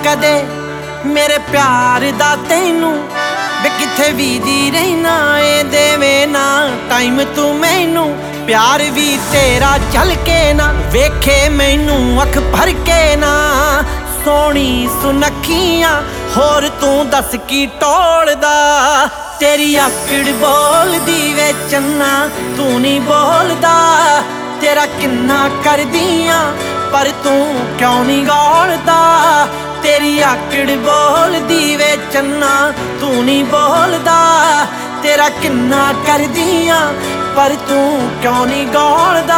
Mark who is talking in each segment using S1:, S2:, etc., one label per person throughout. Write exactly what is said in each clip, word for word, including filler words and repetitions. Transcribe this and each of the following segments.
S1: कदे मेरे प्यार दा तैनू वे किथे वीदी रहना ए देवे ना टाइम तू मैनू प्यार भी तेरा चल के ना वेखे मैनू अख भर के ना सोनी सुनखियां होर तू दस की टोलदा तेरी आकड़ बोलदी वे चन्ना तू नहीं बोलदा तेरा किन्ना कर दियां पर तू क्यों नहीं गौलदा तेरी आकड़ बोलदी वे चन्ना तू नहीं बोलदा तेरा किन्ना कर दियां पर तू क्यों नहीं गौलदा।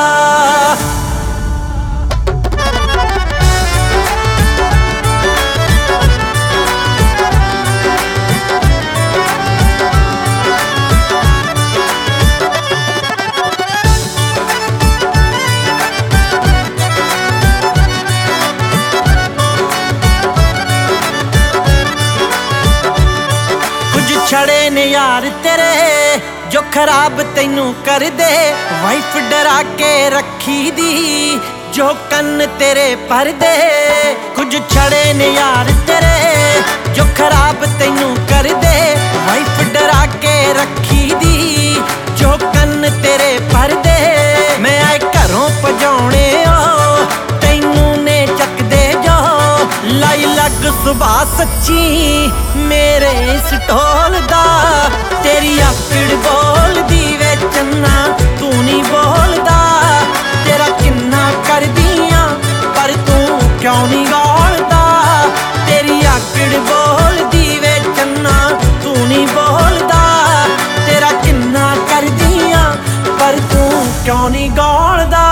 S1: छड़े ने यार तेरे जो खराब तैनू कर दे वाइफ डरा के रखी दी जो कन्न तेरे पर दे कुछ छड़े ने यार तेरे जो खराब तैनू कर दे वाइफ डरा के रखी दी जो कन्न तेरे पर दे मैं आए घरों भजाने ओ तैनू ने चक दे जो लाई लग सुबह सच्ची मेरे इस ढोल दा तेरी आकड़ बोलदी वे चन्ना तू नहीं बोलदा तेरा किन्ना कर दियां पर तू क्यों नहीं गौलदा तेरी आकड़ बोलदी वे चन्ना तू नहीं बोलदा तेरा किन्ना कर दियां पर तू क्यों नहीं गौलदा।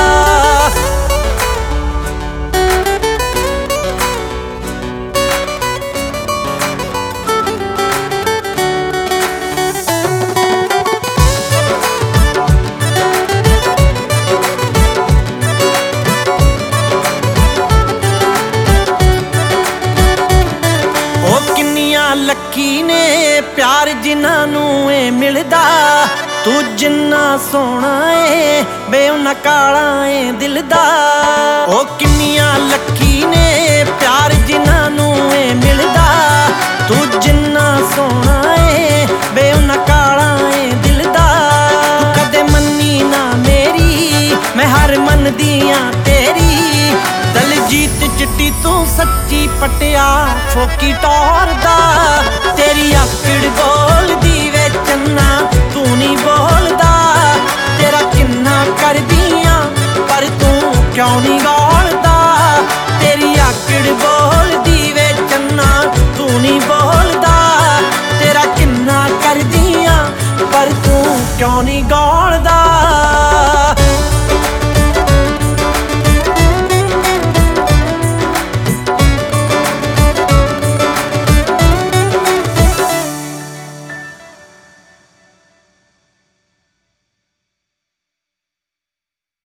S1: लकी ने प्यार जिन्हां ए मिलदा तू जिन्ना सोहना ए बे उन्ना काला ए दिल दा ओ किन्नियां लकी ने प्यार जिन्हां ए मिलदा तू जिन्ना सोहना ए बे उन्ना काला ए दिल दा तू कदे मन्नी ना मेरी मैं हर मन दियां तेरी दलजीत चिट्टी तू सच्ची पटिया फोकी टोर दा तेरी आकड़ बोलदी वे चन्ना तू नहीं बोलदा तेरा किन्ना कर दियां पर तू क्यों नहीं गौलदा तेरी आकड़ बोलदी वे चन्ना तू नहीं बोलदा तेरा किन्ना कर दियां पर तू क्यों नहीं गौलदा।